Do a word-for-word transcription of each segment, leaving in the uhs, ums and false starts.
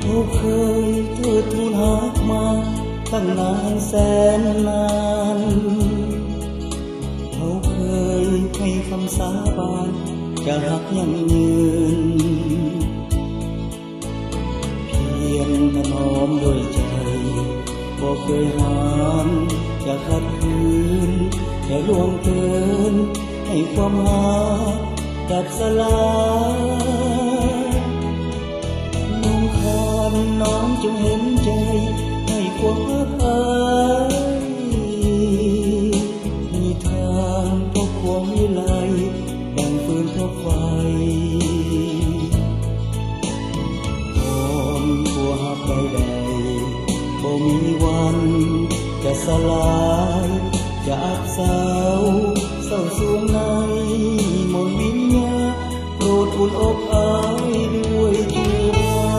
เขาเคยเทิดทูนหักมาตั้งนานแสนนานเขาเคยให้คำสาบานจะหักยั่งยืนเพียงถนอมด้วยใจบ่เคยหานจะขัดขืนจะล่วงเกินให้ความหักดับสลายน้องคานน้องจงเห็นใจให้ความรักอายมีทางพบความวิไลดังฟืนพบไฟอ่อนตัวหักใดๆบ่มีวันจะสลายจะอับเศร้าเศร้าสวงในมนต์วิญญาโปรดอุ่นอกอายด้วยจูบ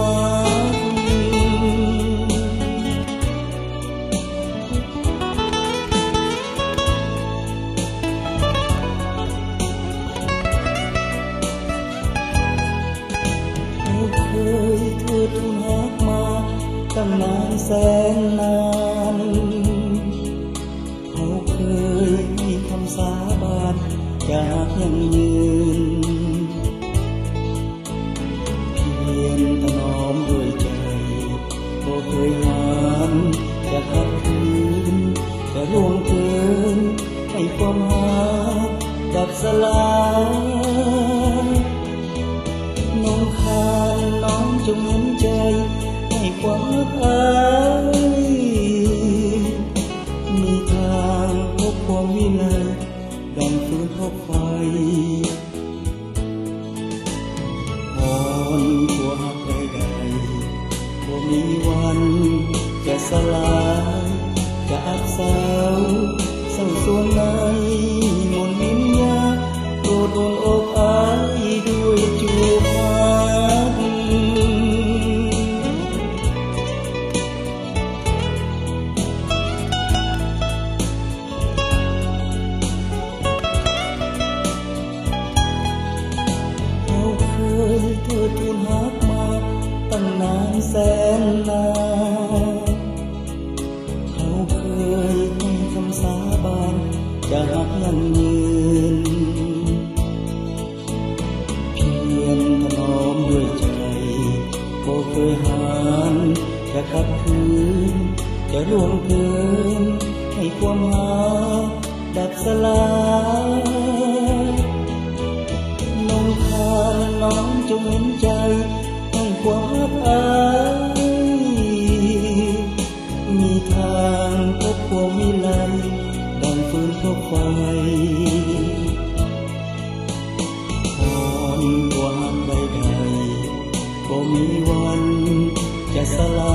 เคยเทิดทูนหักมาตั้งนานแสนนานเขาเคยให้คำสาบานจะหักยั่งยืนเพียงถนอมด้วยใจบ่เคยหานจะขัดขืนจะล่วงเกินให้ความหักดับสลายน้องคานน้องจงเห็นใจให้ความรักอายมีทางพบความวิไลดังฟืนพบไฟอ่อนตัวหักใดๆบ่มีวันจะสลายจะอับเศร้าเศร้าสวงในมนต์วิญญาโปรดอุ่นอกอายด้วยจูบเทิดทูนหักมาตั้งนานแสนนานเขาเคยให้คำสาบานจะหักยั่งยืนเพียงถนอมด้วยใจบ่เคยหานจะขัดขืนจะล่วงเกินให้ความหักดับสลายน้องคานน้องจงเห็นใจให้ความรักอายมีทางพบความวิไลดังฟืนพบไฟอ่อนตัวหักใดๆบ่มีวันจะสลา